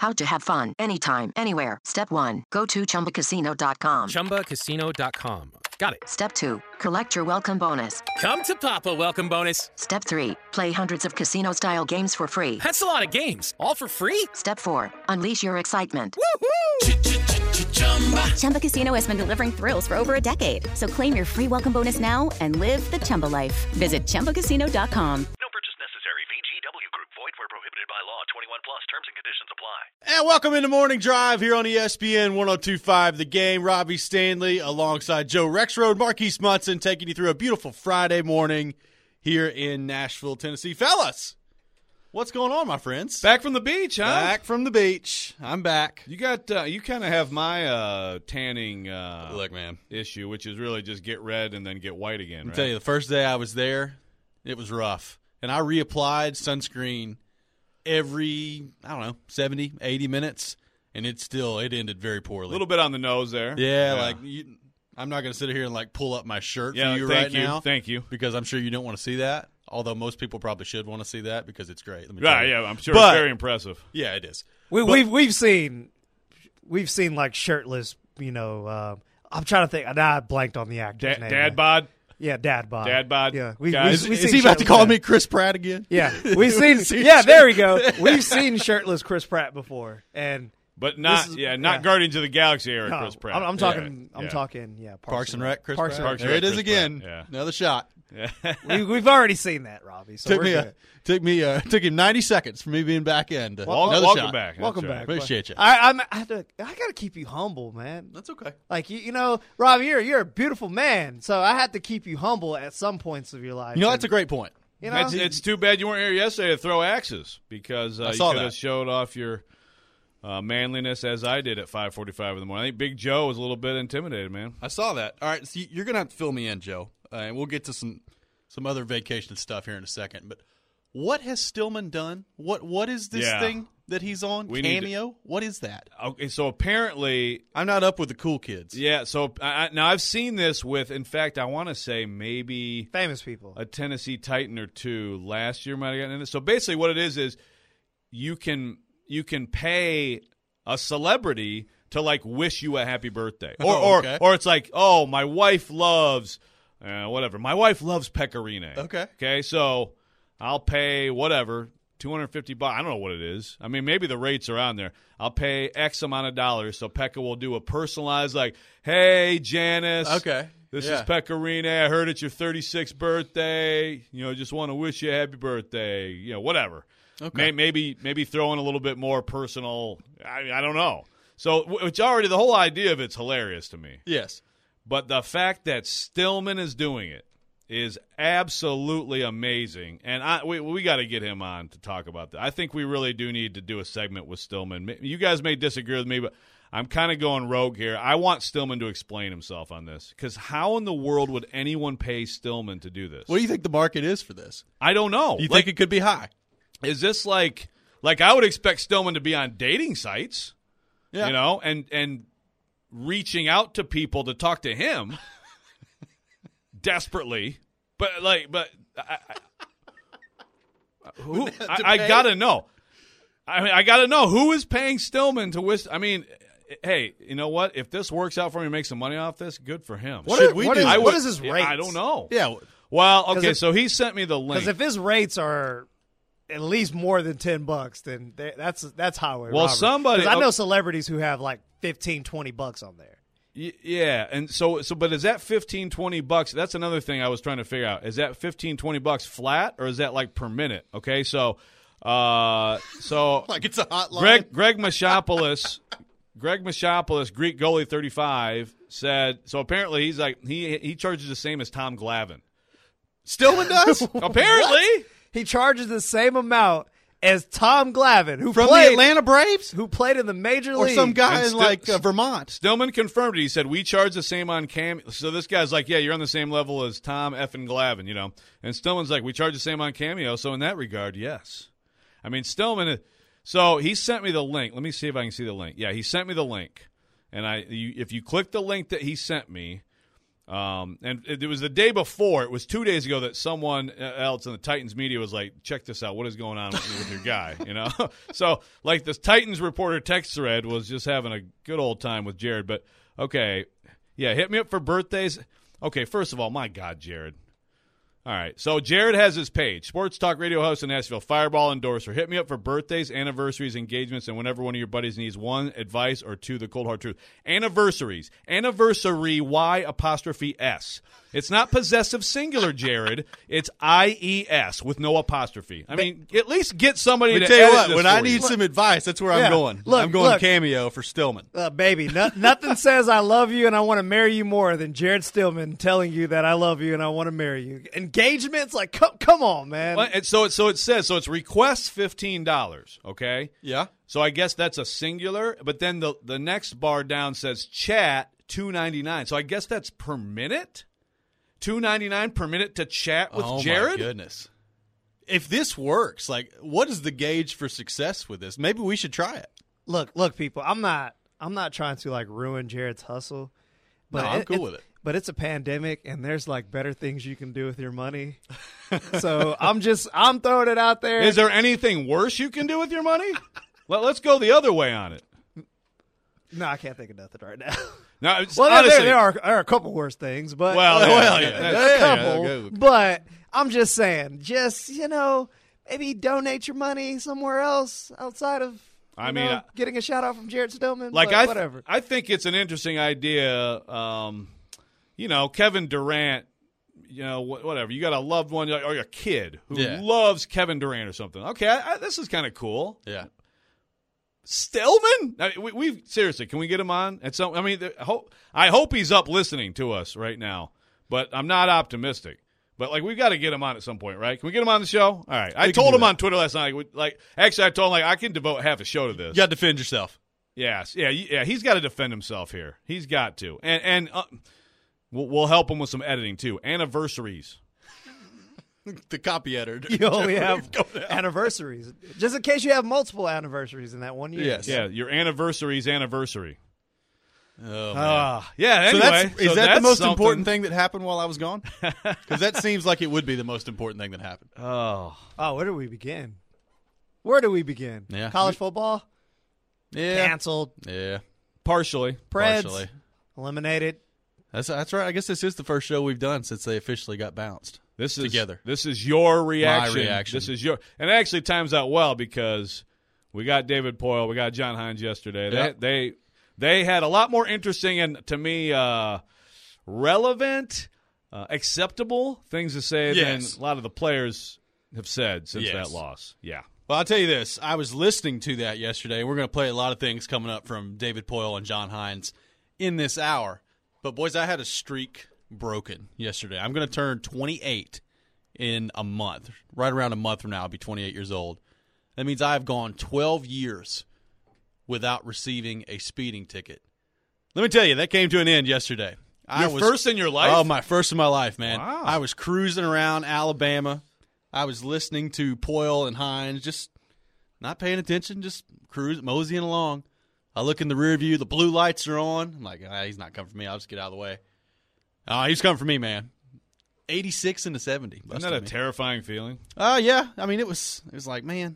How to have fun anytime, anywhere. Step 1. Go to ChumbaCasino.com. ChumbaCasino.com. Got it. Step 2. Collect your welcome bonus. Come to Papa welcome bonus. Step 3. Play hundreds of casino-style games for free. That's a lot of games. All for free? Step 4. Unleash your excitement. Woohoo! Chumba Casino has been delivering thrills for over a decade. So claim your free welcome bonus now and live the Chumba life. Visit ChumbaCasino.com. No purchase necessary. VGW Group. Void where prohibited by law. 21 plus. Terms and conditions apply. And welcome into Morning Drive here on ESPN 102.5 The Game. Robbie Stanley alongside Joe Rexrode, Marquise Munson taking you through a beautiful Friday morning here in Nashville, Tennessee. Fellas, what's going on, my friends? Back from the beach, huh? Back from the beach. I'm back. You got you kind of have my tanning Look, man, issue, which is really just get red and then get white again. I'll tell you, the first day I was there, it was rough. And I reapplied sunscreen every, 70, 80 minutes, and it ended very poorly. A little bit on the nose there. Yeah. I'm not going to sit here and pull up my shirt for you right now. Thank you. Because I'm sure you don't want to see that. Although most people probably should want to see that because it's great. Let me Right, tell you. yeah, I'm sure it's very impressive. Yeah, it is. We've seen like shirtless, I'm trying to think. Now I blanked on the actor's name. Dad bod? Yeah, Dad bod. Dad bod. Yeah. Is he about to call me Chris Pratt again? Yeah. We've seen there we go. We've seen shirtless Chris Pratt before. But not Guardians of the Galaxy era No, Chris Pratt. I'm talking Parks and Rec Chris Parks Pratt. and Rec. There it is Chris again. Pratt, yeah. Another shot. We've already seen that, Robbie. So Took him 90 seconds for me being back in. Welcome shot. back. Welcome That's back. Appreciate you. I got to keep you humble, man. That's okay. Like Robbie, you're a beautiful man, so I had to keep you humble at some points of your life. That's a great point. It's too bad you weren't here yesterday to throw axes because you could have showed off your manliness as I did at 5:45 in the morning. I think Big Joe was a little bit intimidated, man. I saw that. All right, so you're going to have to fill me in, Joe, and we'll get to some other vacation stuff here in a second. But what has Stillman done? What is this thing that he's on? Cameo? What is that? Okay, so apparently I'm not up with the cool kids. Yeah, so now I've seen this with, in fact, I want to say maybe famous people. A Tennessee Titan or two last year might have gotten into this. So basically what it is you can pay a celebrity to wish you a happy birthday. Or it's like, oh, my wife loves whatever. My wife loves pecorine. Okay, so I'll pay whatever, $250. I don't know what it is. I mean, maybe the rates are on there. I'll pay X amount of dollars, so Pekka will do a personalized, hey, Janice. Okay. This is Pecorine. I heard it's your 36th birthday. Just want to wish you a happy birthday. Whatever. Okay. Maybe throw in a little bit more personal. I don't know. So, which already the whole idea of it's hilarious to me. Yes. But the fact that Stillman is doing it is absolutely amazing, and we got to get him on to talk about that. I think we really do need to do a segment with Stillman. You guys may disagree with me, but I'm kind of going rogue here. I want Stillman to explain himself on this, because how in the world would anyone pay Stillman to do this? What do you think the market is for this? I don't know. You think it could be high? Is this like I would expect Stillman to be on dating sites, and reaching out to people to talk to him desperately, but I gotta know. I gotta know who is paying Stillman to wish. I mean, hey, you know what? If this works out for him and make some money off this, good for him. What is his rates? I don't know. Yeah. Well, okay, so he sent me the link. Because if his rates are at least more than $10, then that's highway. Well, robbery. Because I know celebrities who have $15-$20 on there. Yeah, and so but is that $15-$20? That's another thing I was trying to figure out. Is that $15-$20 flat, or is that per minute? Okay, so it's a hotline. Greg Machopoulos, Greek goalie 35, said so. Apparently, he's he charges the same as Tom Glavine. Stillman does apparently. He charges the same amount as Tom Glavine, who from played the Atlanta Braves, who played in the major league, or some guy in Vermont. Stillman confirmed it. He said we charge the same on Cameo. So this guy's yeah, you're on the same level as Tom effing Glavine, And Stillman's we charge the same on Cameo. So in that regard, yes. I mean, Stillman. So he sent me the link. Let me see if I can see the link. Yeah, he sent me the link, and if you click the link that he sent me, And it was the day before. It was 2 days ago that someone else in the Titans media was like, check this out. What is going on with your guy? You know? So, like, this Titans reporter text thread was just having a good old time with Jared. But, okay, yeah, hit me up for birthdays. Okay, first of all, my God, Jared. All right, so Jared has his page, Sports Talk Radio host in Nashville, Fireball endorser. Hit me up for birthdays, anniversaries, engagements, and whenever one of your buddies needs one, advice, or two, the cold hard truth. Anniversaries. Anniversary, Y''S. It's not possessive singular, Jared. It's IES with no apostrophe. I mean, at least get somebody to tell you edit what, this when for I you. need some advice, that's where I'm going. Look, I'm going look. Cameo for Stillman. Baby, nothing says I love you and I want to marry you more than Jared Stillman telling you that I love you and I want to marry you. Engagements, like, come on, man. Well, and so it says, it's request $15, okay? Yeah. So I guess that's a singular, but then the next bar down says chat $2.99. So I guess that's per minute? $2.99 per minute to chat with Jared? Oh, my goodness. If this works, like, what is the gauge for success with this? Maybe we should try it. Look, people, I'm not trying to, like, ruin Jared's hustle. But No, I'm cool with it. But it's a pandemic, and there's, like, better things you can do with your money. So I'm throwing it out there. Is there anything worse you can do with your money? Let's go the other way on it. No, I can't think of nothing right now. Now, Well, honestly, there are a couple worse things, but yeah. a couple. yeah. But I'm just saying, maybe donate your money somewhere else outside of getting a shout out from Jared Stillman. like but whatever. I think it's an interesting idea. Kevin Durant. Whatever. You got a loved one or a kid who loves Kevin Durant or something. Okay, this is kind of cool. Yeah. Stillman? We seriously, can we get him on? I hope he's up listening to us right now, but I'm not optimistic. But we've got to get him on at some point, right? Can we get him on the show? All right. I told him on Twitter last night. Actually, I told him I can devote half a show to this. You got to defend yourself. Yes, yeah. He's got to defend himself here. He's got to, and we'll help him with some editing too. Anniversaries. The copy editor. You only have anniversaries. Just in case you have multiple anniversaries in that 1 year. Yes. Yeah, your anniversary's anniversary. Oh, man. Yeah, anyway. Is that the most something. important thing that happened while I was gone? Because that seems like it would be the most important thing that happened. Oh, where do we begin? Yeah. College football? Yeah. Canceled. Yeah. partially. Preds Partially. eliminated. That's right. I guess this is the first show we've done since they officially got bounced. This is together. This is your reaction. My reaction. This is and it actually times out well because we got David Poyle, we got John Hines yesterday. Yeah. They had a lot more interesting and to me relevant, acceptable things to say than a lot of the players have said since that loss. Yeah. Well, I'll tell you this. I was listening to that yesterday. We're going to play a lot of things coming up from David Poyle and John Hines in this hour. But, boys, I had a streak broken yesterday. I'm going to turn 28 in a month. Right around a month from now, I'll be 28 years old. That means I've gone 12 years without receiving a speeding ticket. Let me tell you, that came to an end yesterday. First in your life? Oh, my first in my life, man. Wow. I was cruising around Alabama. I was listening to Poyle and Hines, just not paying attention, just moseying along. I look in the rear view, the blue lights are on. I'm like, he's not coming for me. I'll just get out of the way. He's coming for me, man. 86 into 70. Isn't that a terrifying feeling? Yeah. I mean, it was like, man.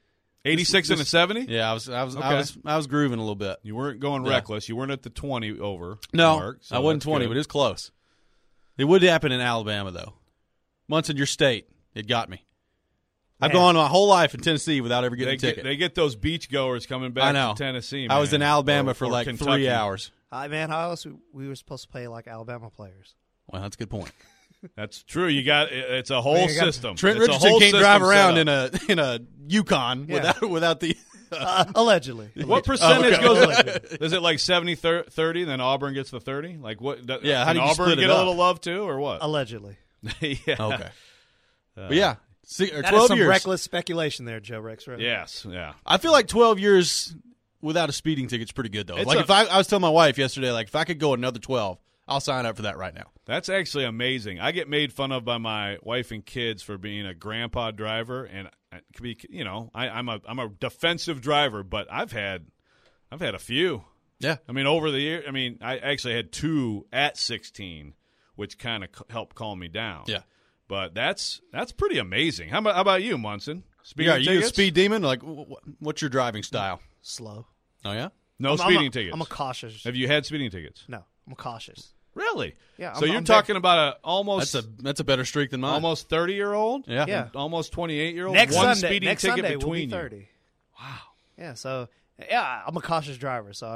86 into 70? Yeah, I was grooving a little bit. You weren't going reckless. You weren't at the 20 over No, mark. So I wasn't 20, but it was close. It would happen in Alabama, though. Once in your state, it got me. I've gone my whole life in Tennessee without ever getting a ticket. They get those beach goers coming back to Tennessee, man. I was in Alabama for like Kentucky. 3 hours. Man, how else we were supposed to play like Alabama players? Well, that's a good point. That's true. It's a whole system. Trent It's a Richardson whole can't system drive set around up. in a Yukon without the Allegedly. What percentage goes? Is it like 70-30, then Auburn gets the 30? Like what? Yeah, how can do you Auburn split it get a up? little love too, or what? Allegedly. Yeah. Okay. But yeah, 12 That is some years. reckless speculation there, Joe Rexrode. Yes. Yeah. I feel like 12 years without a speeding ticket's pretty good, though. It's Like if I was telling my wife yesterday, like if I could go another 12, I'll sign up for that right now. That's actually amazing. I get made fun of by my wife and kids for being a grandpa driver, and it could be, I'm a defensive driver, but I've had a few. Yeah. I mean, over the year, I actually had two at 16 which kind of helped calm me down. Yeah. But that's pretty amazing. How about you, Munson? Speeding Are you a tickets? speed demon? Like, what's your driving style? Slow. Oh, yeah? No speeding tickets. I'm a cautious. Have you had speeding tickets? No, I'm cautious. Really? Yeah. So you're talking about almost That's a better streak than mine. almost 30-year-old? Yeah. Yeah. Almost 28-year-old? Next One Sunday, speeding next ticket Sunday between will be you. 30. Wow. Yeah. So I'm a cautious driver. So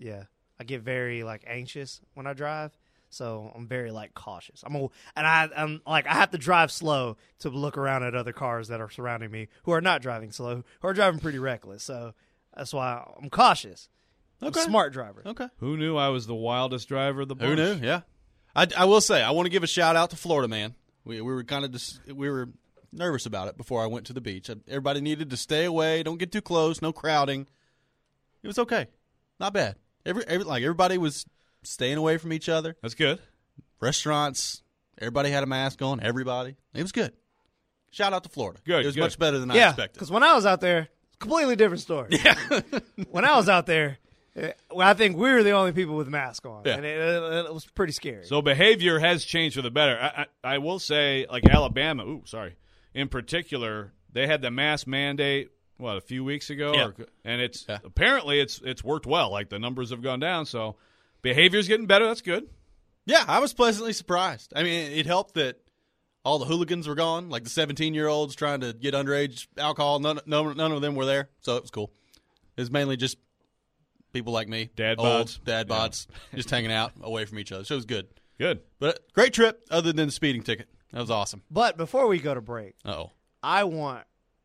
I get very like anxious when I drive. So I'm very like cautious. I'm like I have to drive slow to look around at other cars that are surrounding me who are not driving slow, who are driving pretty reckless. So that's why I'm cautious. Okay. I'm a smart driver. Okay. Who knew I was the wildest driver of the bunch? Who knew? Yeah. I will say, I want to give a shout-out to Florida Man. We were kind of we were nervous about it before I went to the beach. Everybody needed to stay away. Don't get too close. No crowding. It was okay. Not bad. Everybody was staying away from each other. That's good. Restaurants, everybody had a mask on. Everybody. It was good. Shout out to Florida. Good, It was good. much better than I Yeah, expected. because when I was out there, completely different story. Yeah. When I was out there, I think we were the only people with masks on, Yeah. and it was pretty scary. So behavior has changed for the better. I will say, like Alabama, in particular, they had the mask mandate, a few weeks ago? Yeah. And apparently it's worked well. Like the numbers have gone down, so behavior's getting better. That's good. Yeah, I was pleasantly surprised. I mean, it helped that all the hooligans were gone, like the 17-year-olds trying to get underage alcohol. None of them were there, so it was cool. It was mainly just people like me, Dad old bods. dad bods, just hanging out away from each other. So it was good. Good. But great trip, other than the speeding ticket. That was awesome. But before we go to break, I want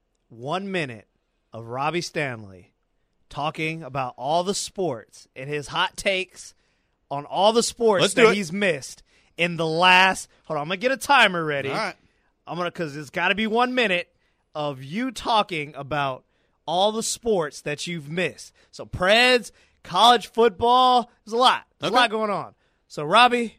1 minute of Robbie Stanley talking about all the sports and his hot takes on all the sports that he's missed in the last. Hold on, I'm gonna get a timer ready. All right. Because it's got to be 1 minute of you talking about all the sports that you've missed. So Preds, college football, there's a lot. There's a lot going on. So Robbie,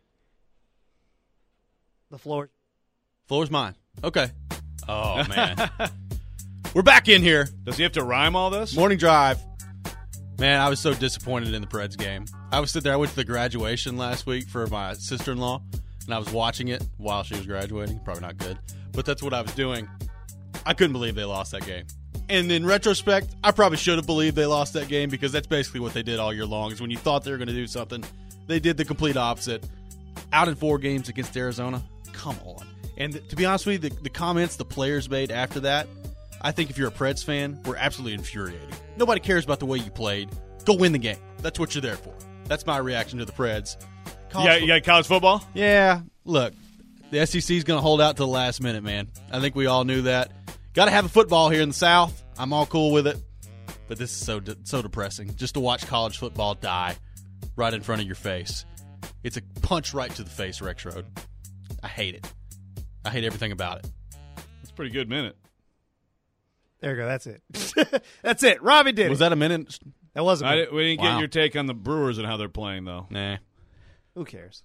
the floor's mine. Okay. Oh man, we're back in here. Does he have to rhyme all this? Morning drive. Man, I was so disappointed in the Preds game. I was sitting there. I went to the graduation last week for my sister-in-law, and I was watching it while she was graduating. Probably not good, but that's what I was doing. I couldn't believe they lost that game. And in retrospect, I probably should have believed they lost that game because that's basically what they did all year long is when you thought they were going to do something, they did the complete opposite. Out in 4 games against Arizona? Come on. And to be honest with you, the comments the players made after that, I think if you're a Preds fan, were absolutely infuriating. Nobody cares about the way you played. Go win the game. That's what you're there for. That's my reaction to the Preds. You got college football? Yeah. Look, the SEC's going to hold out to the last minute, man. I think we all knew that. Got to have a football here in the South. I'm all cool with it. But this is so depressing. Just to watch college football die right in front of your face. It's a punch right to the face, Rex Road. I hate it. I hate everything about it. That's a pretty good minute. There you go. That's it. That's it. Robbie did Was it. that a minute? That wasn't it. We didn't Wow. get your take on the Brewers and how they're playing, though. Nah. Who cares?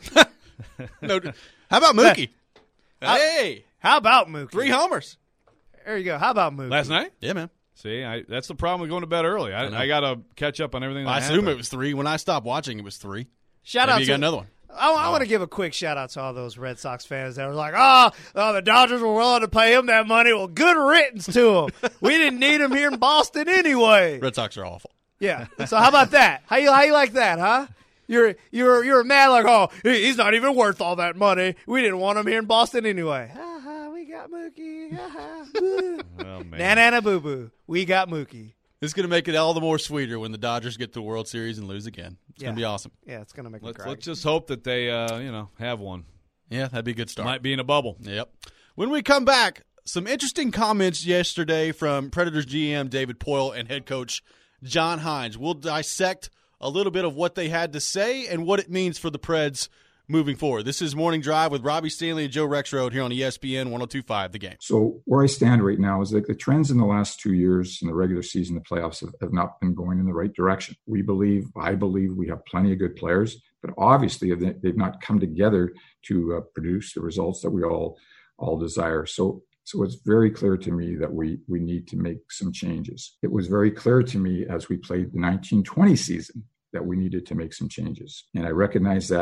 No. How about Mookie? Hey. How about Mookie? 3 homers. There you go. How about Mookie? Last night? Yeah, man. See, that's the problem with going to bed early. I got to catch up on everything that I assume happened. it was 3. When I stopped watching, it was 3. Shout Maybe out you to got another one. I want to give a quick shout out to all those Red Sox fans that were like, oh, the Dodgers were willing to pay him that money. Well, good riddance to him. We didn't need him here in Boston anyway. Red Sox are awful. Yeah. So how about that? How you like that, huh? You're mad like, oh, he's not even worth all that money. We didn't want him here in Boston anyway. We got Mookie. Oh, man. Na boo boo. We got Mookie. It's going to make it all the more sweeter when the Dodgers get to the World Series and lose again. It's going to be awesome. Yeah, it's gonna make me cry. Let's just hope that they have one. Yeah, that'd be a good start. Might be in a bubble. Yep. When we come back, some interesting comments yesterday from Predators GM David Poile and head coach John Hines. We'll dissect a little bit of what they had to say and what it means for the Preds moving forward. This is Morning Drive with Robbie Stanley and Joe Rexrode here on ESPN 102.5 The Game. So where I stand right now is that the trends in the last 2 years in the regular season, the playoffs have not been going in the right direction. I believe we have plenty of good players, but obviously they've not come together to produce the results that we all desire. So it's very clear to me that we need to make some changes. It was very clear to me as we played the 1920 season that we needed to make some changes. And I recognize that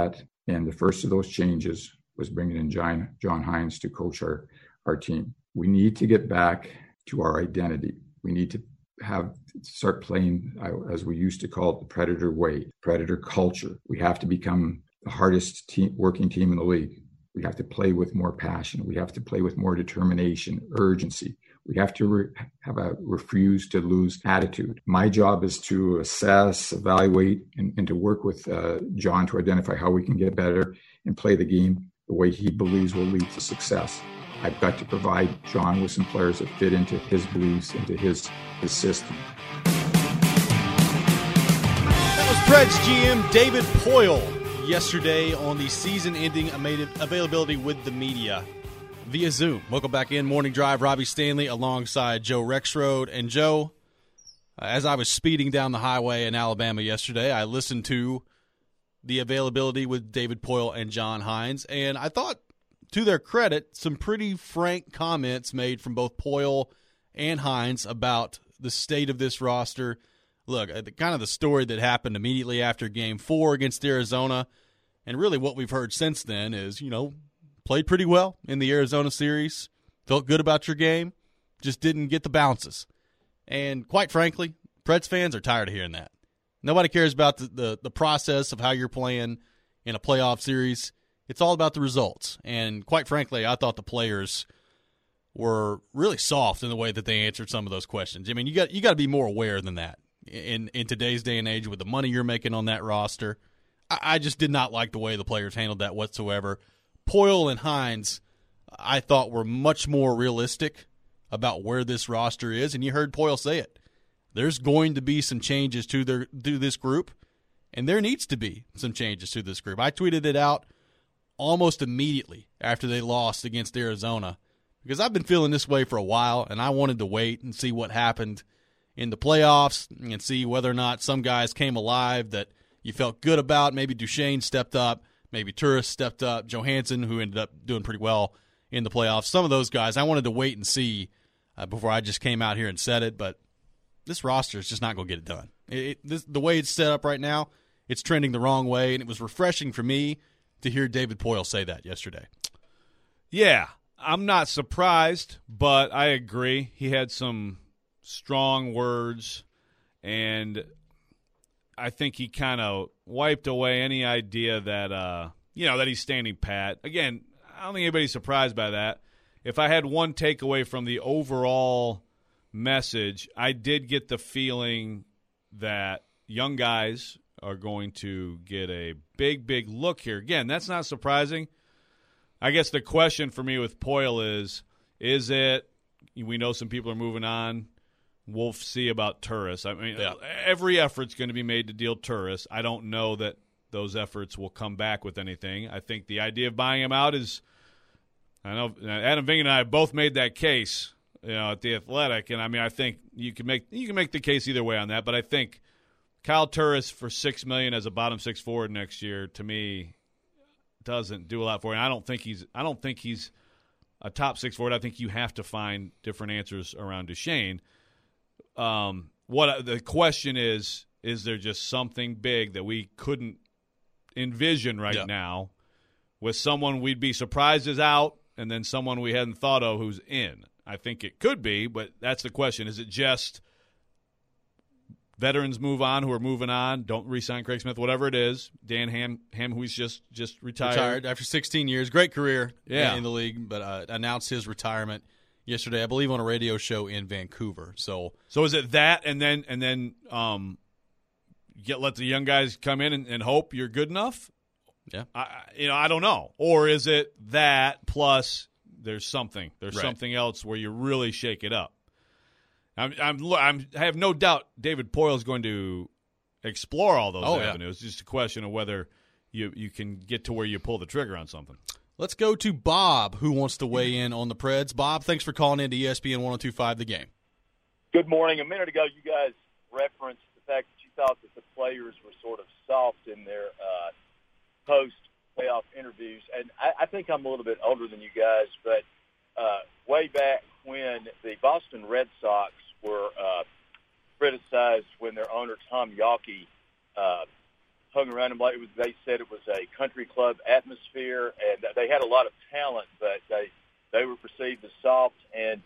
And the first of those changes was bringing in John Hynes to coach our team. We need to get back to our identity. We need to start playing, as we used to call it, the Predator way, Predator culture. We have to become the hardest working team in the league. We have to play with more passion. We have to play with more determination, urgency. We have to have a refuse to lose attitude. My job is to assess, evaluate, and to work with John to identify how we can get better and play the game the way he believes will lead to success. I've got to provide John with some players that fit into his beliefs, into his system. That was Preds GM David Poile yesterday on the season-ending availability with the media via Zoom. Welcome back in. Morning Drive, Robbie Stanley alongside Joe Rexrode. And Joe, as I was speeding down the highway in Alabama yesterday, I listened to the availability with David Poile and John Hynes, and I thought, to their credit, some pretty frank comments made from both Poile and Hynes about the state of this roster. Look, kind of the story that happened immediately after Game 4 against Arizona, and really what we've heard since then is, played pretty well in the Arizona series, felt good about your game, just didn't get the bounces. And quite frankly, Preds fans are tired of hearing that. Nobody cares about the process of how you're playing in a playoff series. It's all about the results. And quite frankly, I thought the players were really soft in the way that they answered some of those questions. I mean, you got to be more aware than that in today's day and age with the money you're making on that roster. I just did not like the way the players handled that whatsoever. Poile and Hynes, I thought, were much more realistic about where this roster is, and you heard Poile say it. There's going to be some changes to this group, and there needs to be some changes to this group. I tweeted it out almost immediately after they lost against Arizona because I've been feeling this way for a while, and I wanted to wait and see what happened in the playoffs and see whether or not some guys came alive that you felt good about. Maybe Duchesne stepped up. Maybe Turris stepped up. Johansson, who ended up doing pretty well in the playoffs. Some of those guys, I wanted to wait and see before I just came out here and said it, but this roster is just not going to get it done. The way it's set up right now, it's trending the wrong way, and it was refreshing for me to hear David Poile say that yesterday. Yeah, I'm not surprised, but I agree. He had some strong words, and I think he kind of wiped away any idea that that he's standing pat. Again, I don't think anybody's surprised by that. If I had one takeaway from the overall message, I did get the feeling that young guys are going to get a big look here. Again, that's not surprising. I guess the question for me with Poile is it, we know some people are moving on. We'll see about Turris. I mean, Every effort's going to be made to deal Turris. I don't know that those efforts will come back with anything. I think the idea of buying him out is, I know Adam Vingan and I both made that case, at the Athletic, and I mean, I think you can make the case either way on that. But I think Kyle Turris for $6 million as a bottom six forward next year, to me, doesn't do a lot for you. I don't think he's a top six forward. I think you have to find different answers around Duchesne. What the question is there just something big that we couldn't envision right now with someone we'd be surprised is out and then someone we hadn't thought of who's in? I think it could be, but that's the question. Is it just veterans move on who are moving on, don't re-sign Craig Smith, whatever it is? Dan Ham who's just retired after 16 years. Great career in the league, but announced his retirement yesterday, I believe, on a radio show in Vancouver. So is it that, and then let the young guys come in and hope you're good enough? Yeah, I don't know. Or is it that plus there's something else where you really shake it up? I have no doubt David Poile is going to explore all those avenues. It's just a question of whether you can get to where you pull the trigger on something. Let's go to Bob, who wants to weigh in on the Preds. Bob, thanks for calling in to ESPN 102.5 The Game. Good morning. A minute ago, you guys referenced the fact that you thought that the players were sort of soft in their post-playoff interviews. And I think I'm a little bit older than you guys, but way back when the Boston Red Sox were criticized when their owner, Tom Yawkey, hung around them like they said it was a country club atmosphere, and they had a lot of talent, but they were perceived as soft. And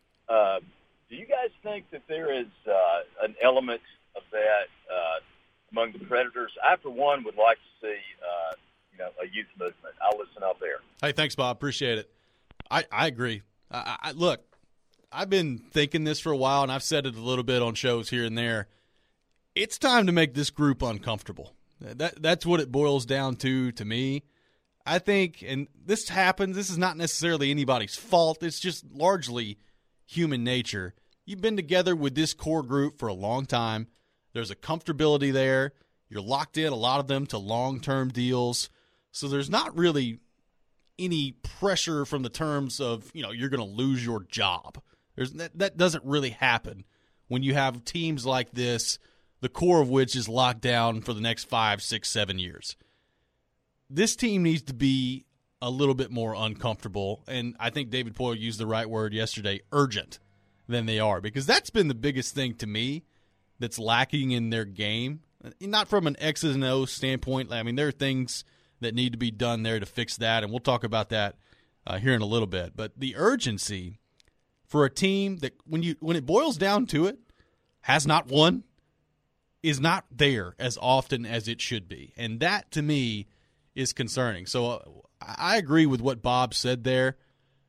do you guys think that there is an element of that among the Predators? I, for one, would like to see a youth movement. I'll listen out there. Hey, thanks, Bob. Appreciate it. I agree. Look, I've been thinking this for a while, and I've said it a little bit on shows here and there. It's time to make this group uncomfortable. That's what it boils down to me. I think, and this happens, this is not necessarily anybody's fault. It's just largely human nature. You've been together with this core group for a long time. There's a comfortability there. You're locked in, a lot of them, to long-term deals. So there's not really any pressure from the terms of, you're going to lose your job. That doesn't really happen when you have teams like this, the core of which is locked down for the next 5, 6, 7 years. This team needs to be a little bit more uncomfortable, and I think David Poile used the right word yesterday, urgent, than they are, because that's been the biggest thing to me that's lacking in their game. Not from an X's and O's standpoint. I mean, there are things that need to be done there to fix that, and we'll talk about that here in a little bit. But the urgency for a team that, when it boils down to it, has not won, is not there as often as it should be. And that, to me, is concerning. So I agree with what Bob said there.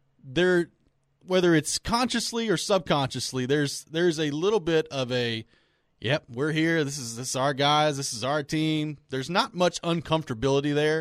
Whether it's consciously or subconsciously, there's a little bit of a, yep, we're here. This is our guys. This is our team. There's not much uncomfortability there,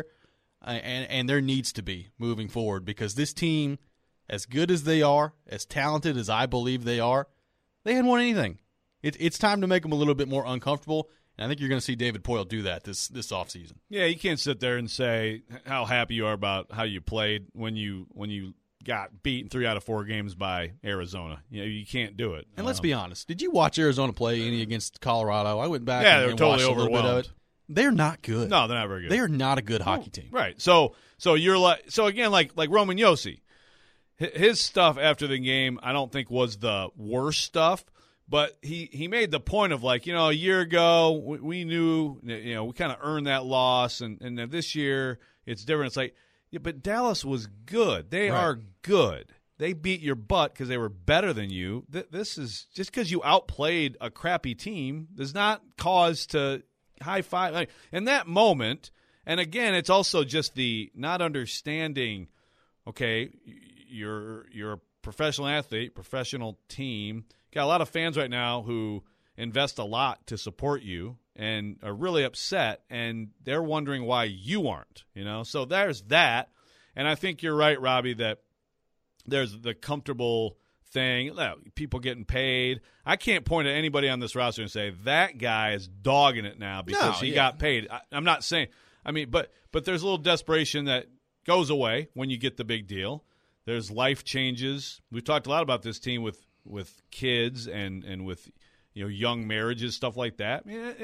and there needs to be moving forward, because this team, as good as they are, as talented as I believe they are, they hadn't won anything. It's time to make them a little bit more uncomfortable, and I think you're going to see David Poile do that this offseason. Yeah, you can't sit there and say how happy you are about how you played when you got beaten 3 out of 4 games by Arizona. You can't do it. And let's be honest. Did you watch Arizona play any against Colorado? I went back and watched totally a little bit of it. They're not good. No, they're not very good. They are not a good hockey team. Right. So you're like, again, like Roman Josi, his stuff after the game, I don't think was the worst stuff, but he made the point of, like, a year ago we knew, we kind of earned that loss, and this year it's different. It's like, yeah, but Dallas was good. They are good. They beat your butt because they were better than you. This is just because you outplayed a crappy team does not cause to high five. Like, in that moment, and again, it's also just the not understanding. Okay, you're a professional athlete, professional team. Got a lot of fans right now who invest a lot to support you and are really upset, and they're wondering why you aren't, So there's that. And I think you're right, Robbie, that there's the comfortable thing, people getting paid. I can't point at anybody on this roster and say that guy is dogging it now because he got paid. I'm not saying – but there's a little desperation that goes away when you get the big deal. There's life changes. We've talked a lot about this team with kids and with young marriages, stuff like that.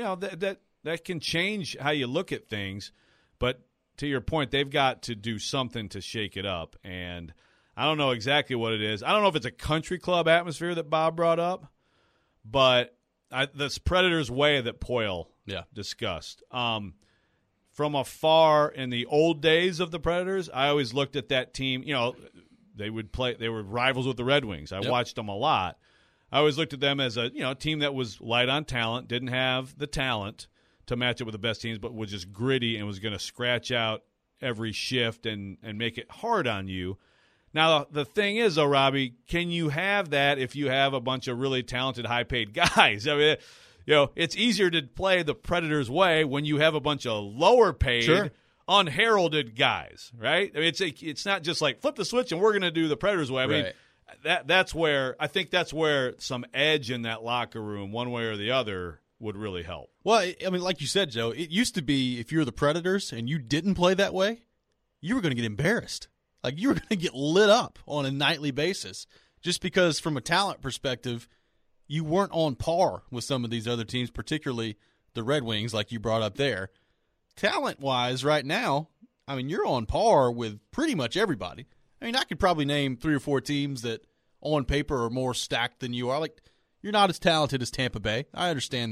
That can change how you look at things. But to your point, they've got to do something to shake it up. And I don't know exactly what it is. I don't know if it's a country club atmosphere that Bob brought up, but this Predators way that Poile discussed. From afar, in the old days of the Predators, I always looked at that team. They would play. They were rivals with the Red Wings. I watched them a lot. I always looked at them as a team that was light on talent, didn't have the talent to match up with the best teams, but was just gritty and was going to scratch out every shift and make it hard on you. Now, the thing is, though, Robbie, can you have that if you have a bunch of really talented, high-paid guys? I mean, it's easier to play the Predators' way when you have a bunch of lower-paid, unheralded guys, right? I mean, it's not just like flip the switch and we're going to do the Predators' way. I mean, that's where some edge in that locker room, one way or the other, would really help. Well, I mean, like you said, Joe, it used to be if you're the Predators and you didn't play that way, you were going to get embarrassed. Like, you were going to get lit up on a nightly basis just because from a talent perspective, you weren't on par with some of these other teams, particularly the Red Wings, like you brought up there. Talent-wise, right now, I mean, you're on par with pretty much everybody. I mean, I could probably name 3 or 4 teams that on paper are more stacked than you are. Like, you're not as talented as Tampa Bay. I understand that.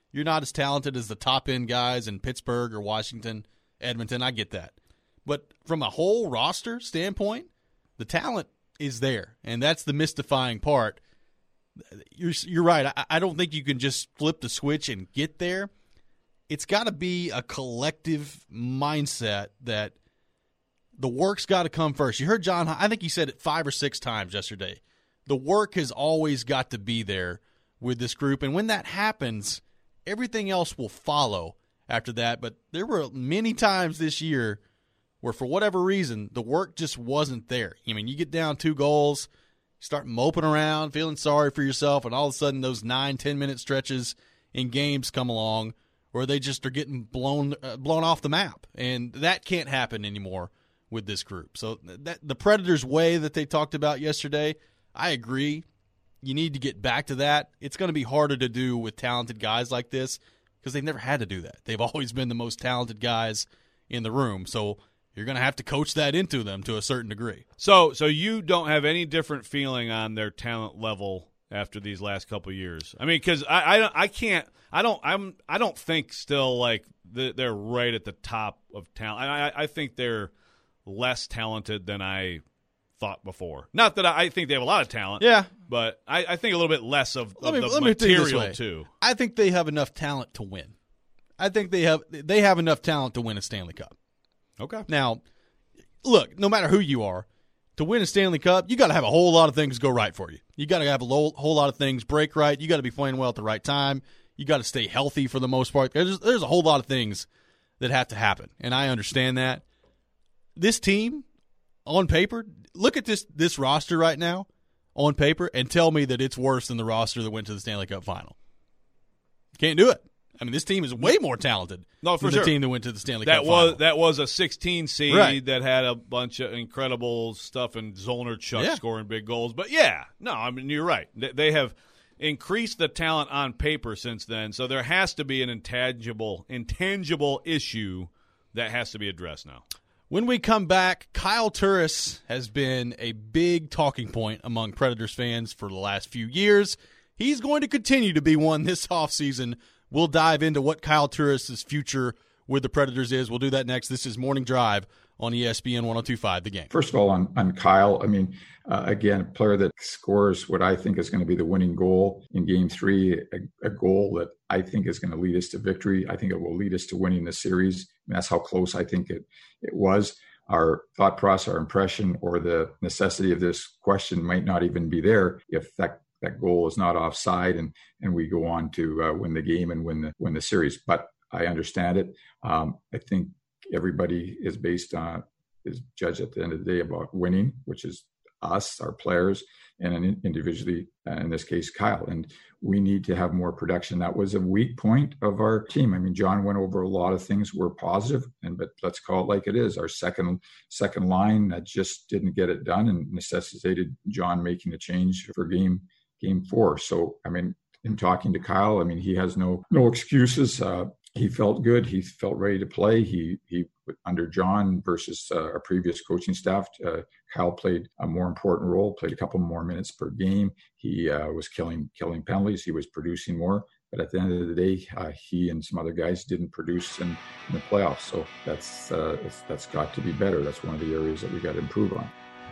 you're not as talented as the top-end guys in Pittsburgh or Washington, Edmonton. I get that. But from a whole roster standpoint, the talent is there, and that's the mystifying part. You're right. I don't think you can just flip the switch and get there. It's got to be a collective mindset that the work's got to come first. You heard John, I think he said it 5 or 6 times yesterday. The work has always got to be there with this group, and when that happens, everything else will follow after that. But there were many times this year where, for whatever reason, the work just wasn't there. I mean, you get down 2 goals, start moping around, feeling sorry for yourself, and all of a sudden those 9-10-minute stretches in games come along where they just are getting blown off the map. And that can't happen anymore with this group. So the Predators' way that they talked about yesterday, I agree. You need to get back to that. It's going to be harder to do with talented guys like this because they've never had to do that. They've always been the most talented guys in the room. So you're going to have to coach that into them to a certain degree. So you don't have any different feeling on their talent level after these last couple of years? I mean, because I don't think still like they're right at the top of talent. I think they're less talented than I thought before. Not that I think they have a lot of talent. Yeah. But I think a little bit less of the material too. I think they have enough talent to win. I think they have enough talent to win a Stanley Cup. Okay. Now, look, no matter who you are, to win a Stanley Cup, you got to have a whole lot of things go right for you. You got to have a whole lot of things break right. You got to be playing well at the right time. You got to stay healthy for the most part. There's a whole lot of things that have to happen, and I understand that. This team, on paper, look at this roster right now on paper and tell me that it's worse than the roster that went to the Stanley Cup final. Can't do it. I mean, this team is way more talented than the team that went to the Stanley Cup final. That was a 16 seed that had a bunch of incredible stuff and Zollner scoring big goals. But, I mean, you're right. They have increased the talent on paper since then, so there has to be an intangible issue that has to be addressed now. When we come back, Kyle Turris has been a big talking point among Predators fans for the last few years. He's going to continue to be one this offseason. We'll dive into what Kyle Turris' future with the Predators is. We'll do that next. This is Morning Drive on ESPN 102.5 The Game. First of all, on Kyle, I mean, again, a player that scores what I think is going to be the winning goal in Game 3, a goal that I think is going to lead us to victory. I think it will lead us to winning the series. And that's how close I think it was. Our thought process, our impression, or the necessity of this question might not even be there if that goal is not offside and we go on to win the game and win the series. But I understand it. I think everybody is judged at the end of the day about winning, which is us, our players, and individually, in this case, Kyle. And we need to have more production. That was a weak point of our team. I mean, John went over a lot of things were positive, but let's call it like it is. Our second line that just didn't get it done and necessitated John making a change for game 4. So, I mean, in talking to Kyle, I mean, he has no excuses. He felt good. He felt ready to play. He under John versus our previous coaching staff, Kyle played a more important role, played a couple more minutes per game. He was killing penalties. He was producing more. But at the end of the day, he and some other guys didn't produce in the playoffs. So that's got to be better. That's one of the areas that we got to improve on.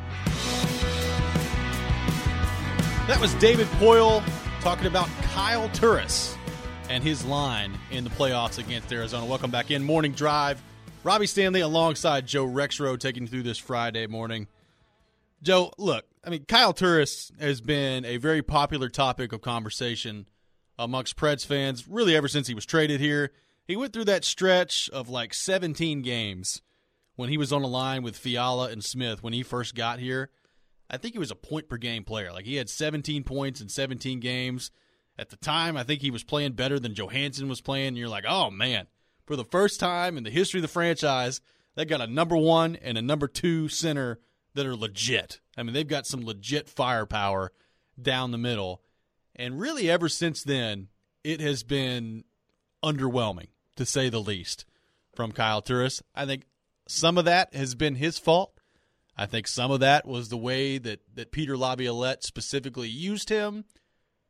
That was David Poile talking about Kyle Turris and his line in the playoffs against Arizona. Welcome back in. Morning Drive. Robbie Stanley alongside Joe Rexrode taking you through this Friday morning. Joe, look, I mean, Kyle Turris has been a very popular topic of conversation amongst Preds fans really ever since he was traded here. He went through that stretch of like 17 games when he was on a line with Fiala and Smith when he first got here. I think he was a point-per-game player. Like, he had 17 points in 17 games. At the time, I think he was playing better than Johansson was playing. And you're like, oh, man. For the first time in the history of the franchise, they got a number 1 and a number 2 center that are legit. I mean, they've got some legit firepower down the middle. And really, ever since then, it has been underwhelming, to say the least, from Kyle Turris. I think some of that has been his fault. I think some of that was the way that Peter Laviolette specifically used him.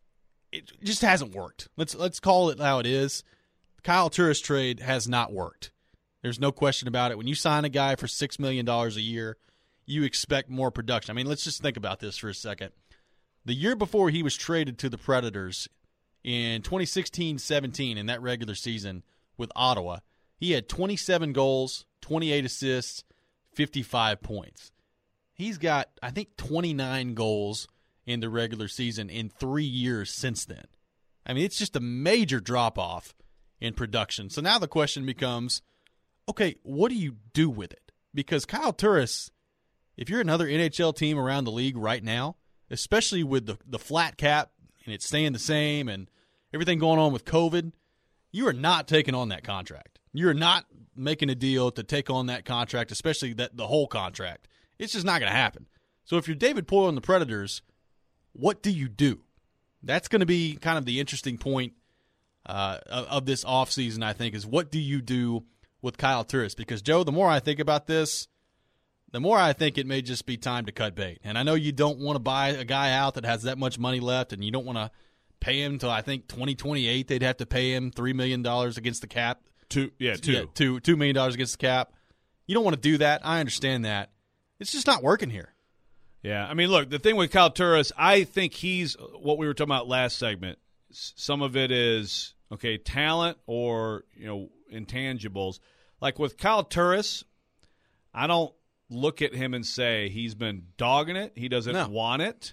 it just hasn't worked. Let's call it how it is. Kyle Turris trade has not worked. There's no question about it. When you sign a guy for $6 million a year, you expect more production. I mean, let's just think about this for a second. The year before he was traded to the Predators in 2016-17 in that regular season with Ottawa, he had 27 goals, 28 assists, 55 points. He's got, I think, 29 goals in the regular season in 3 years since then. I mean, it's just a major drop-off in production. So now the question becomes, okay, what do you do with it? Because Kyle Turris, if you're another NHL team around the league right now, especially with the flat cap and it's staying the same and everything going on with COVID, you are not taking on that contract. You're not making a deal to take on that contract, especially the whole contract. It's just not going to happen. So if you're David Poile and the Predators, what do you do? That's going to be kind of the interesting point of this offseason, I think, is what do you do with Kyle Turris? Because, Joe, the more I think about this, the more I think it may just be time to cut bait. And I know you don't want to buy a guy out that has that much money left, and you don't want to pay him till I think 2028. They'd have to pay him $3 million against the cap. $2 million against the cap. You don't want to do that. I understand that. It's just not working here. Yeah, I mean, look, the thing with Kyle Turris, I think he's what we were talking about last segment. Some of it is, okay, talent or, intangibles. Like with Kyle Turris, I don't look at him and say he's been dogging it. He doesn't want it.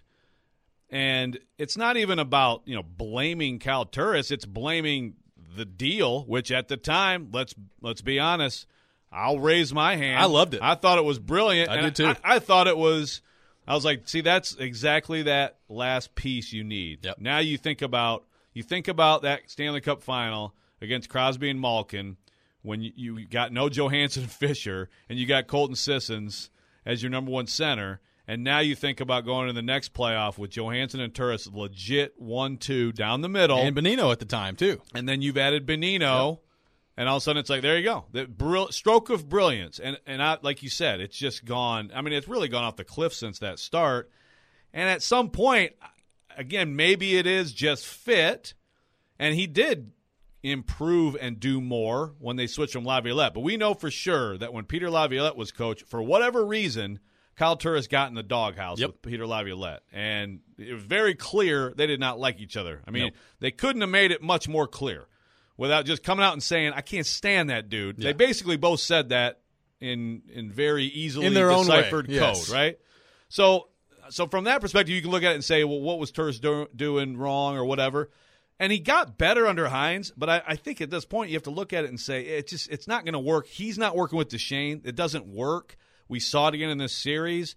And it's not even about, blaming Kyle Turris. It's blaming the deal, which at the time, let's be honest, I'll raise my hand. I loved it. I thought it was brilliant. I did too. I thought it was – I was like, see, that's exactly that last piece you need. Yep. Now you think about that Stanley Cup final against Crosby and Malkin when you got no Johansson Fisher and you got Colton Sissons as your number one center, and now you think about going to the next playoff with Johansson and Turris legit 1-2 down the middle. And Bonino at the time, too. And then you've added Bonino. Yep. And all of a sudden, it's like, there you go. The stroke of brilliance. And like you said, it's just gone. I mean, it's really gone off the cliff since that start. And at some point, again, maybe it is just fit. And he did improve and do more when they switched from Laviolette. But we know for sure that when Peter Laviolette was coach, for whatever reason, Kyle Turris got in the doghouse with Peter Laviolette. And it was very clear they did not like each other. I mean, They couldn't have made it much more clear without just coming out and saying, I can't stand that dude. Yeah. They basically both said that in very easily in their deciphered own way. Code, yes. right? So from that perspective, you can look at it and say, well, what was Turris doing wrong or whatever? And he got better under Hines, but I think at this point you have to look at it and say, it's not going to work. He's not working with Duchesne. It doesn't work. We saw it again in this series.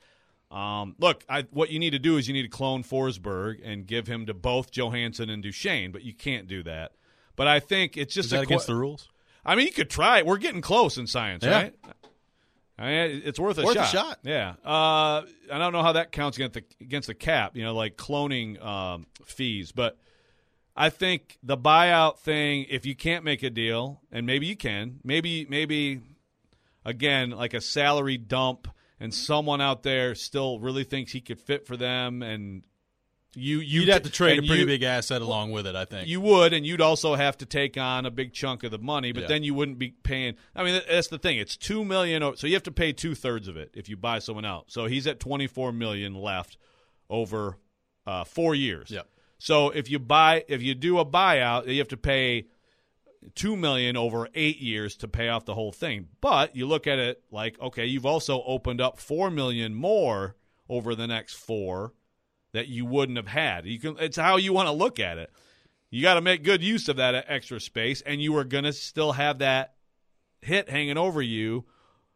What you need to do is you need to clone Forsberg and give him to both Johansson and Duchesne, but you can't do that. But I think it's just is that against the rules? I mean, you could try it. We're getting close in science, right? I mean, it's worth a shot. Yeah. I don't know how that counts against the cap, like cloning fees. But I think the buyout thing, if you can't make a deal, and maybe you can, maybe again, like a salary dump, and someone out there still really thinks he could fit for them, and You'd have to trade a pretty big asset along with it, I think. You would, and you'd also have to take on a big chunk of the money, but then you wouldn't be paying. I mean, that's the thing. It's $2 million, so you have to pay 2/3 of it if you buy someone out. So he's at $24 million left over 4 years. Yep. So if you do a buyout, you have to pay $2 million over 8 years to pay off the whole thing. But you look at it like, okay, you've also opened up $4 million more over the next 4 that you wouldn't have had. It's how you want to look at it. You got to make good use of that extra space, and you are going to still have that hit hanging over you.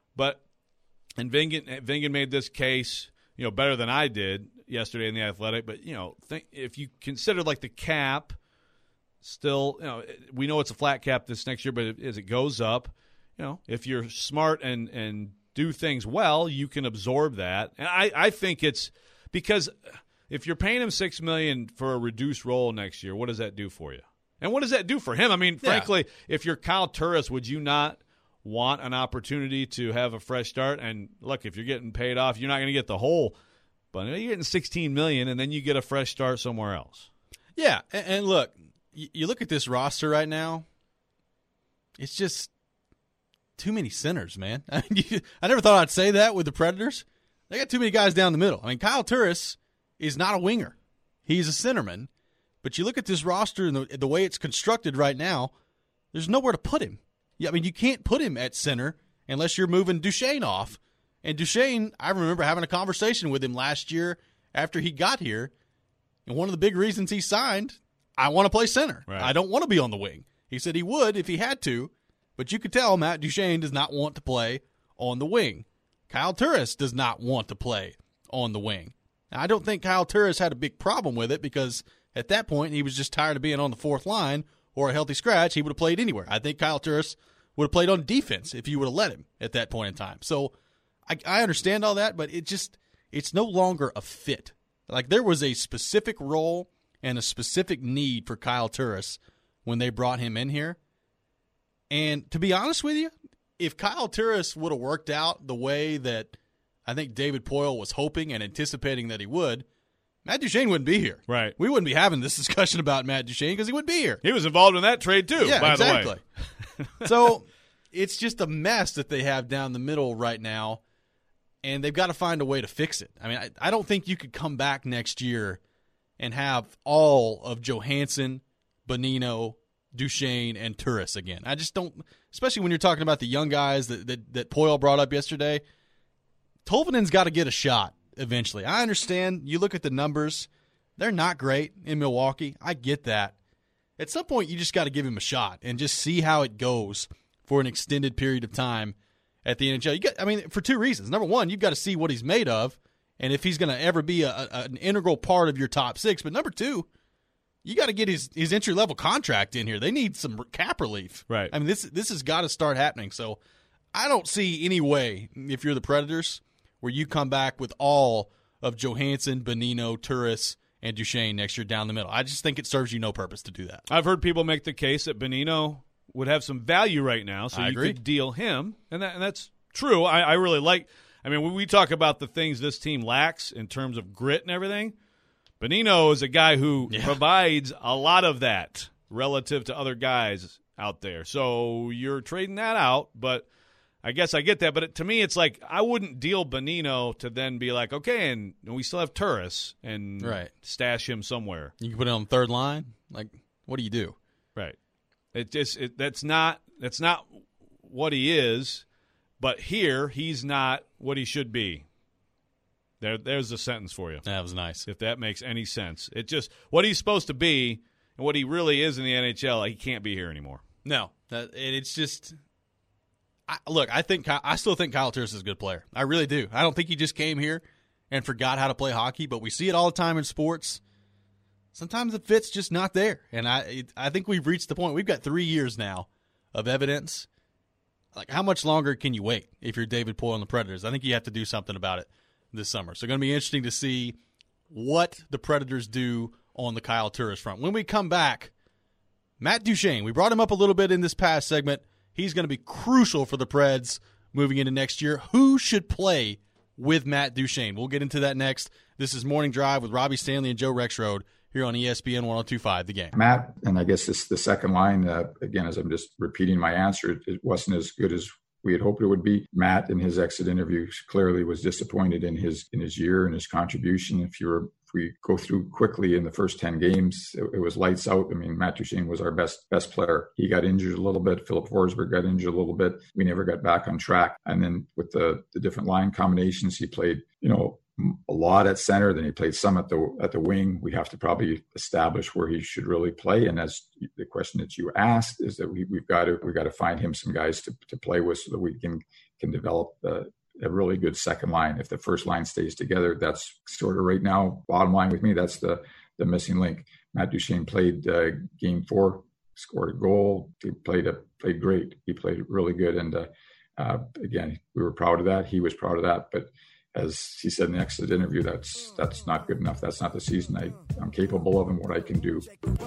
And Vingan made this case, better than I did yesterday in The Athletic. But if you consider like the cap, still, we know it's a flat cap this next year, but as it goes up, if you're smart and do things well, you can absorb that. And I think it's because. If you're paying him $6 million for a reduced role next year, what does that do for you? And what does that do for him? I mean, frankly, if you're Kyle Turris, would you not want an opportunity to have a fresh start? And look, if you're getting paid off, you're not going to get the whole, but you're getting $16 million, and then you get a fresh start somewhere else. Yeah, and look, you look at this roster right now, it's just too many centers, man. I never thought I'd say that with the Predators. They got too many guys down the middle. I mean, Kyle Turris is not a winger. He's a centerman. But you look at this roster and the way it's constructed right now, there's nowhere to put him. Yeah, I mean, you can't put him at center unless you're moving Duchesne off. And Duchesne, I remember having a conversation with him last year after he got here. And one of the big reasons he signed, I want to play center. Right. I don't want to be on the wing. He said he would if he had to, but you could tell Matt Duchesne does not want to play on the wing. Kyle Turris does not want to play on the wing. Now, I don't think Kyle Turris had a big problem with it because at that point he was just tired of being on the fourth line or a healthy scratch. He would have played anywhere. I think Kyle Turris would have played on defense if you would have let him at that point in time. So I understand all that, but it's no longer a fit. Like, there was a specific role and a specific need for Kyle Turris when they brought him in here. And to be honest with you, if Kyle Turris would have worked out the way that I think David Poile was hoping and anticipating that he would, Matt Duchesne wouldn't be here. Right. We wouldn't be having this discussion about Matt Duchesne because he wouldn't be here. He was involved in that trade too, by the way. So it's just a mess that they have down the middle right now, and they've got to find a way to fix it. I mean, I don't think you could come back next year and have all of Johansson, Bonino, Duchesne, and Turris again. I just don't, especially when you're talking about the young guys that Poile brought up yesterday. Tolvanen's got to get a shot eventually. I understand. You look at the numbers. They're not great in Milwaukee. I get that. At some point, you just got to give him a shot and just see how it goes for an extended period of time at the NHL. For two reasons. Number one, you've got to see what he's made of and if he's going to ever be an integral part of your top six. But number two, you got to get his entry-level contract in here. They need some cap relief. Right. I mean, this has got to start happening. So I don't see any way, if you're the Predators, where you come back with all of Johansson, Bonino, Turris, and Duchesne next year down the middle. I just think it serves you no purpose to do that. I've heard people make the case that Bonino would have some value right now, so you could deal him, and that's true. I really like – I mean, when we talk about the things this team lacks in terms of grit and everything, Bonino is a guy who provides a lot of that relative to other guys out there. So you're trading that out, but I guess I get that. But to me, it's like I wouldn't deal Bonino to then be like, okay, and we still have Turris and stash him somewhere. You can put it on the third line? Like, what do you do? Right. That's not what he is, but here he's not what he should be. There's a sentence for you. That was nice. If that makes any sense. It just what he's supposed to be and what he really is in the NHL, he can't be here anymore. No. It's just I still think Kyle Turris is a good player. I really do. I don't think he just came here and forgot how to play hockey, but we see it all the time in sports. Sometimes the fit's just not there. And I think we've reached the point. We've got 3 years now of evidence. Like, how much longer can you wait if you're David Poile and the Predators? I think you have to do something about it this summer. So it's going to be interesting to see what the Predators do on the Kyle Turris front. When we come back, Matt Duchesne, we brought him up a little bit in this past segment. He's going to be crucial for the Preds moving into next year. Who should play with Matt Duchesne? We'll get into that next. This is Morning Drive with Robbie Stanley and Joe Rexrode here on ESPN 102.5 The Game. Matt, and I guess it's the second line, again, as I'm just repeating my answer, it wasn't as good as we had hoped it would be. Matt, in his exit interview, clearly was disappointed in his year and his contribution. If we go through quickly in the first 10 games, it was lights out. I mean, Matt Duchesne was our best player. He got injured a little bit. Philip Forsberg got injured a little bit. We never got back on track. And then with the different line combinations, he played, a lot at center. Then he played some at the wing. We have to probably establish where he should really play. And as the question that you asked is that we've got to find him some guys to play with so that we can develop a really good second line. If the first line stays together, that's sort of right now, bottom line with me, that's the missing link. Matt Duchesne played game 4, scored a goal. He played great. He played really good. And again, we were proud of that. He was proud of that. But as he said in the exit interview, that's not good enough. That's not the season I'm capable of and what I can do.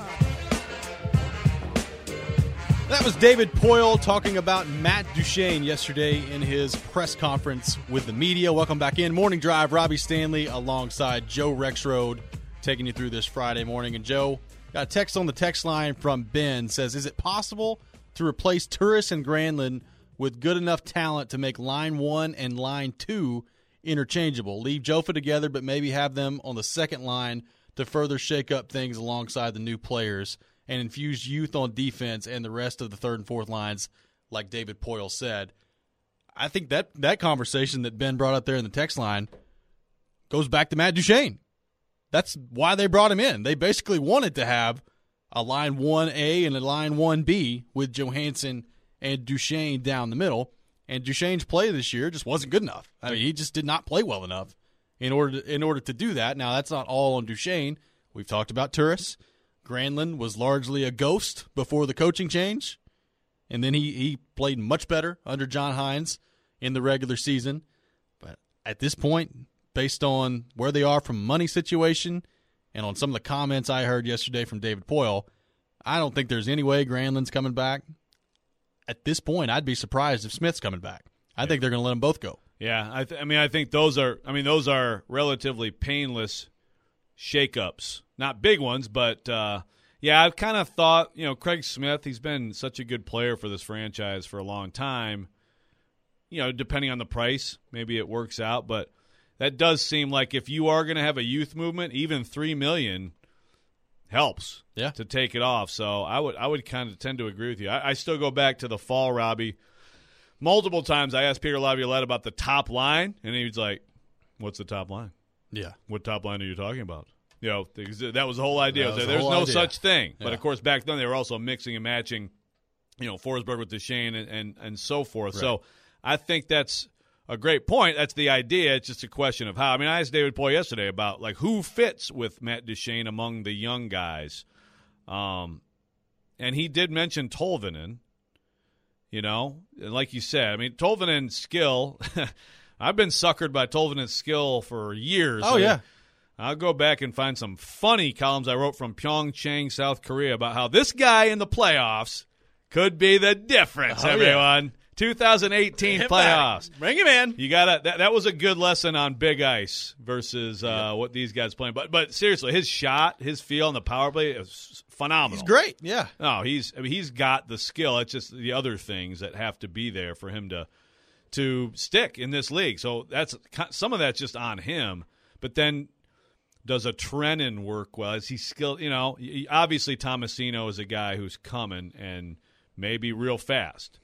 That was David Poile talking about Matt Duchesne yesterday in his press conference with the media. Welcome back in. Morning Drive, Robbie Stanley alongside Joe Rexrode taking you through this Friday morning. And Joe, Got a text on the text line from Ben. Says, is it possible to replace Turris and Granlund with good enough talent to make line 1 and line 2 interchangeable? Leave Jofa together, but maybe have them on the second line to further shake up things alongside the new players and infuse youth on defense and the rest of the third and fourth lines, like David Poyle said. I think that conversation that Ben brought up there in the text line goes back to Matt Duchene. That's why they brought him in. They basically wanted to have a line 1A and a line 1B with Johansson and Duchene down the middle, and Duchene's play this year just wasn't good enough. I mean, he just did not play well enough in order to do that. Now, that's not all on Duchene. We've talked about Turris. Granlund was largely a ghost before the coaching change, and then he played much better under John Hines in the regular season. But at this point, based on where they are from a money situation and on some of the comments I heard yesterday from David Poyle, I don't think there's any way Granlund's coming back. At this point, I'd be surprised if Smith's coming back. I think they're going to let them both go. Yeah, I think those are relatively painless shakeups. Not big ones, but I've kind of thought, Craig Smith, he's been such a good player for this franchise for a long time. Depending on the price, maybe it works out, but that does seem like if you are going to have a youth movement, even $3 million helps to take it off. So I would kind of tend to agree with you. I still go back to the fall, Robbie. Multiple times I asked Peter Laviolette about the top line, and he was like, "What's the top line? Yeah, what top line are you talking about?" That was the whole idea. There's no such thing. Yeah. But of course, back then they were also mixing and matching, Forsberg with Duchene and so forth. Right. So I think that's a great point. That's the idea. It's just a question of how. I mean, I asked David Poyle yesterday about who fits with Matt Duchene among the young guys, and he did mention Tolvanen. And like you said, I mean, Tolvanen's skill. I've been suckered by Tolvanen's skill for years. Oh yeah. I'll go back and find some funny columns I wrote from Pyeongchang, South Korea, about how this guy in the playoffs could be the difference. Everyone. Yeah. 2018 playoffs. Bring him in. You gotta. That was a good lesson on big ice versus what these guys playing. But seriously, his shot, his feel on the power play is phenomenal. He's great. Yeah. No, he's got the skill. It's just the other things that have to be there for him to stick in this league. So that's some of that's just on him. But then, does a Trenin work well? Is he skilled? Obviously Tomasino is a guy who's coming and maybe real fast.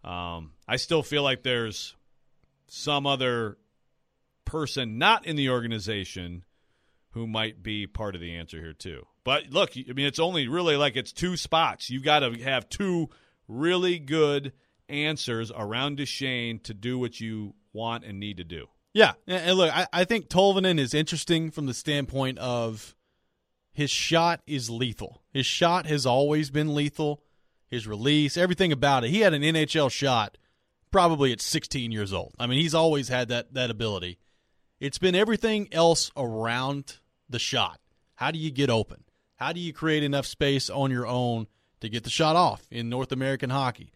I still feel like there's some other person not in the organization who might be part of the answer here too. But look, I mean, it's only really it's two spots. You got to have two really good answers around Duchene to do what you want and need to do. Yeah, and look, I think Tolvanen is interesting from the standpoint of his shot is lethal. His shot has always been lethal. His release, everything about it. He had an NHL shot probably at 16 years old. I mean, he's always had that ability. It's been everything else around the shot. How do you get open? How do you create enough space on your own to get the shot off in North American hockey?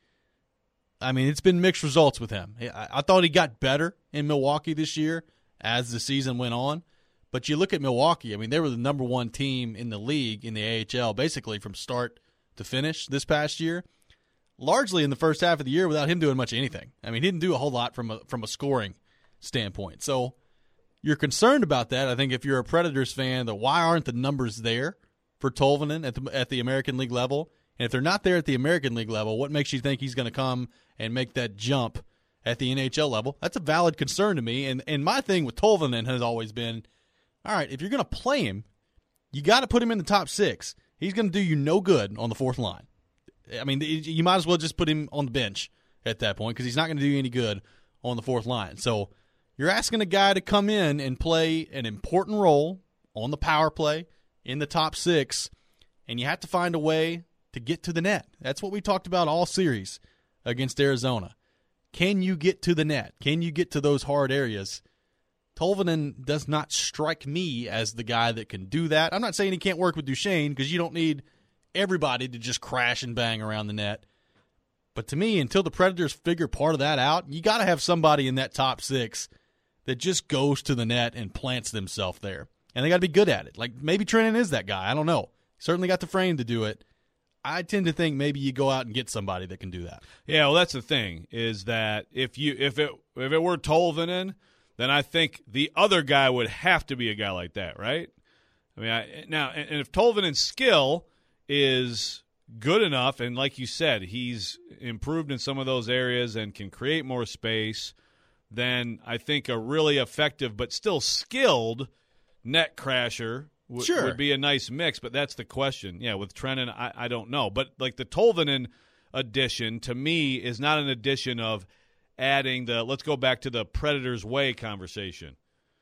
I mean, it's been mixed results with him. I thought he got better in Milwaukee this year as the season went on. But you look at Milwaukee, I mean, they were the number one team in the league in the AHL basically from start to finish this past year, largely in the first half of the year without him doing much of anything. I mean, he didn't do a whole lot from a scoring standpoint. So you're concerned about that. I think if you're a Predators fan, that why aren't the numbers there for Tolvanen at the American League level? And if they're not there at the American League level, what makes you think he's going to come and make that jump at the NHL level? That's a valid concern to me. And my thing with Tolvanen has always been, all right, if you're going to play him, you got to put him in the top six. He's going to do you no good on the fourth line. I mean, you might as well just put him on the bench at that point because he's not going to do you any good on the fourth line. So you're asking a guy to come in and play an important role on the power play in the top six, and you have to find a way to get to the net. That's what we talked about all series against Arizona. Can you get to the net? Can you get to those hard areas? Tolvanen does not strike me as the guy that can do that. I'm not saying he can't work with Duchene because you don't need everybody to just crash and bang around the net. But to me, until the Predators figure part of that out, you got to have somebody in that top six that just goes to the net and plants themselves there. And they got to be good at it. Like maybe Trenin is that guy. I don't know. Certainly got the frame to do it. I tend to think maybe you go out and get somebody that can do that. Yeah, well, that's the thing, is that if it were Tolvanen, then I think the other guy would have to be a guy like that, right? I mean, and if Tolvanen's skill is good enough, and like you said, he's improved in some of those areas and can create more space, then I think a really effective but still skilled net crasher would be a nice mix. But that's the question. Yeah, with Trenin, I don't know. But like the Tolvanen addition, to me, is not an addition of adding let's go back to the Predators way conversation.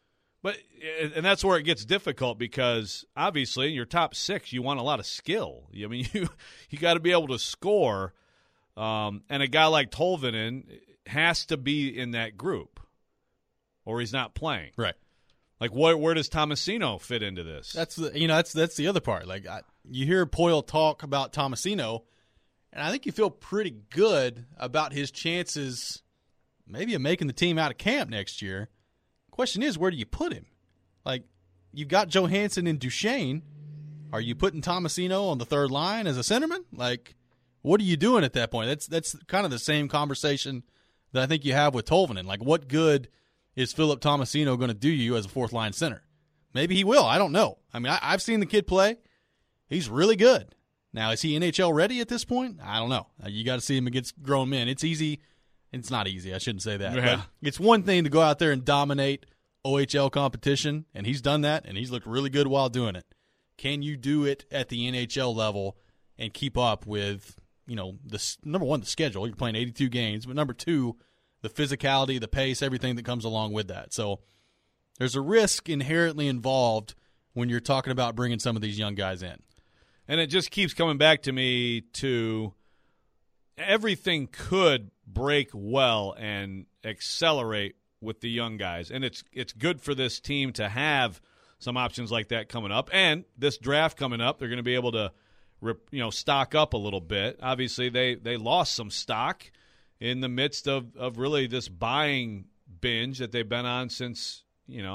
And that's where it gets difficult, because obviously in your top 6 you want a lot of skill. I mean, you got to be able to score, and a guy like Tolvanen has to be in that group, or he's not playing. Right. Like where does Tomasino fit into this? That's the other part. Like you hear Poyle talk about Tomasino, and I think you feel pretty good about his chances, maybe of making the team out of camp next year. Question is, where do you put him? Like, you've got Johansson and Duchesne. Are you putting Tomasino on the third line as a centerman? Like, what are you doing at that point? That's kind of the same conversation that I think you have with Tolvanen. Like, what good is Philip Tomasino going to do you as a fourth-line center? Maybe he will. I don't know. I mean, I've seen the kid play. He's really good. Now, is he NHL ready at this point? I don't know. You got to see him against grown men. It's easy. It's not easy. I shouldn't say that. Yeah. But it's one thing to go out there and dominate OHL competition, and he's done that, and he's looked really good while doing it. Can you do it at the NHL level and keep up with, number one, the schedule? You're playing 82 games. But number 2, the physicality, the pace, everything that comes along with that. So there's a risk inherently involved when you're talking about bringing some of these young guys in. And it just keeps coming back to me to everything could break well and accelerate with the young guys. And it's good for this team to have some options like that coming up. And this draft coming up, they're going to be able to stock up a little bit. Obviously, they lost some stock in the midst of really this buying binge that they've been on since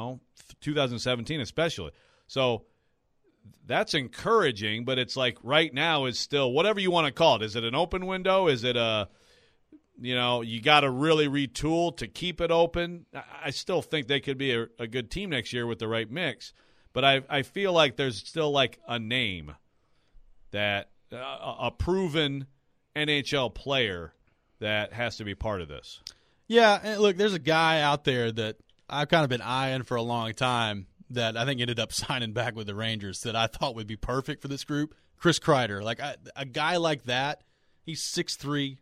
2017 especially. So that's encouraging, but it's like right now is still whatever you want to call it. Is it an open window? Is it you got to really retool to keep it open? I still think they could be a good team next year with the right mix, but I feel like there's still like a name that a proven NHL player that has to be part of this. Yeah, and look, there's a guy out there that I've kind of been eyeing for a long time that I think ended up signing back with the Rangers that I thought would be perfect for this group, Chris Kreider. Like a guy like that, he's 6'3",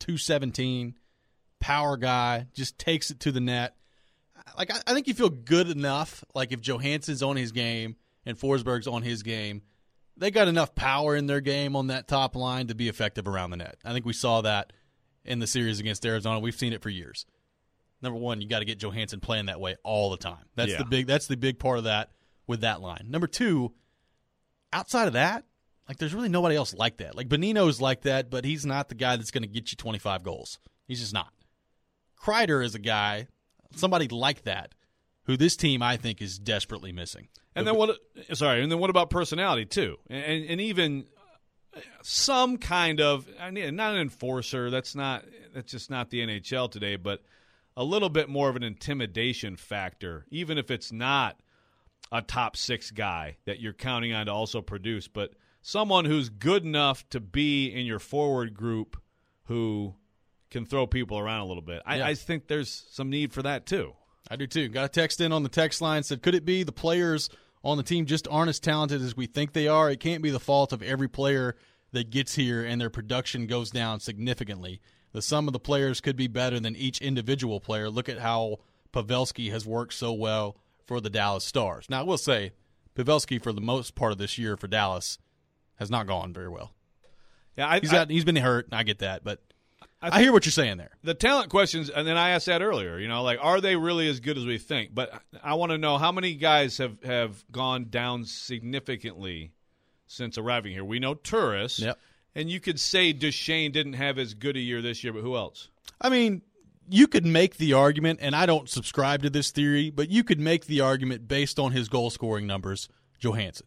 217, power guy, just takes it to the net. Like I think you feel good enough, like if Johansson's on his game and Forsberg's on his game, they got enough power in their game on that top line to be effective around the net. I think we saw that in the series against Arizona. We've seen it for years. Number one, you got to get Johansson playing that way all the time. That's the big part of that with that line. Number 2, outside of that, like there's really nobody else like that. Like Bonino's like that, but he's not the guy that's going to get you 25 goals. He's just not. Kreider is a guy, somebody like that, who this team I think is desperately missing. And then what about personality too? And even some kind of not an enforcer. That's just not the NHL today, but a little bit more of an intimidation factor, even if it's not a top 6 guy that you're counting on to also produce, but someone who's good enough to be in your forward group who can throw people around a little bit. I think there's some need for that too. I do too. Got a text in on the text line, said, could it be the players on the team just aren't as talented as we think they are? It can't be the fault of every player that gets here and their production goes down significantly. The sum of the players could be better than each individual player. Look at how Pavelski has worked so well for the Dallas Stars. Now, I will say, Pavelski, for the most part of this year for Dallas, has not gone very well. Yeah, he's been hurt. I get that, but I hear what you're saying there. The talent questions, and then I asked that earlier, are they really as good as we think? But I want to know how many guys have gone down significantly since arriving here. We know Turris. Yep. And you could say Duchesne didn't have as good a year this year, but who else? I mean, you could make the argument, and I don't subscribe to this theory, but you could make the argument based on his goal-scoring numbers, Johansson.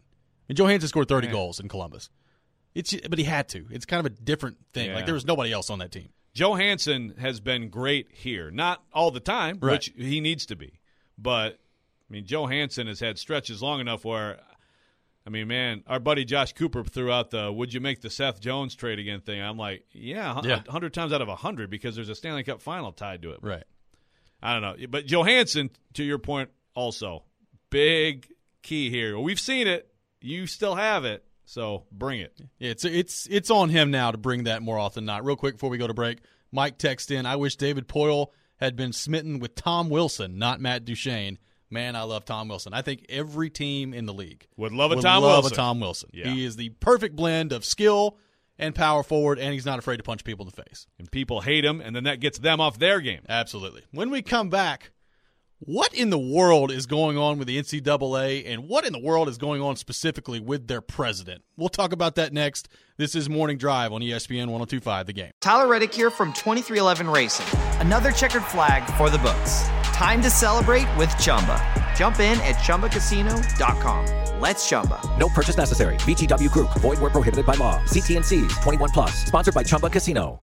And Johansson scored 30 goals in Columbus. But he had to. It's kind of a different thing. Yeah. Like, there was nobody else on that team. Johansson has been great here. Not all the time, Right. which he needs to be. But, I mean, Johansson has had stretches long enough where, I mean, man, our buddy Josh Cooper threw out the would you make the Seth Jones trade again thing. I'm like, yeah, 100 times out of 100 because there's a Stanley Cup final tied to it. Right. I don't know. But Johansson, to your point also, big key here. We've seen it. You still have it. So bring it. Yeah, it's on him now to bring that more often than not. Real quick before we go to break, Mike texted in, I wish David Poile had been smitten with Tom Wilson, not Matt Duchene. Man, I love Tom Wilson. I think every team in the league would love a Tom Wilson. Yeah. He is the perfect blend of skill and power forward, and he's not afraid to punch people in the face. And people hate him, and then that gets them off their game. Absolutely. When we come back, what in the world is going on with the NCAA, and what in the world is going on specifically with their president? We'll talk about that next. This is Morning Drive on ESPN 102.5 The Game. Tyler Reddick here from 2311 Racing. Another checkered flag for the books. Time to celebrate with Chumba. Jump in at ChumbaCasino.com. Let's Chumba. No purchase necessary. VGW Group. Void where prohibited by law. See T&Cs. 21+. Sponsored by Chumba Casino.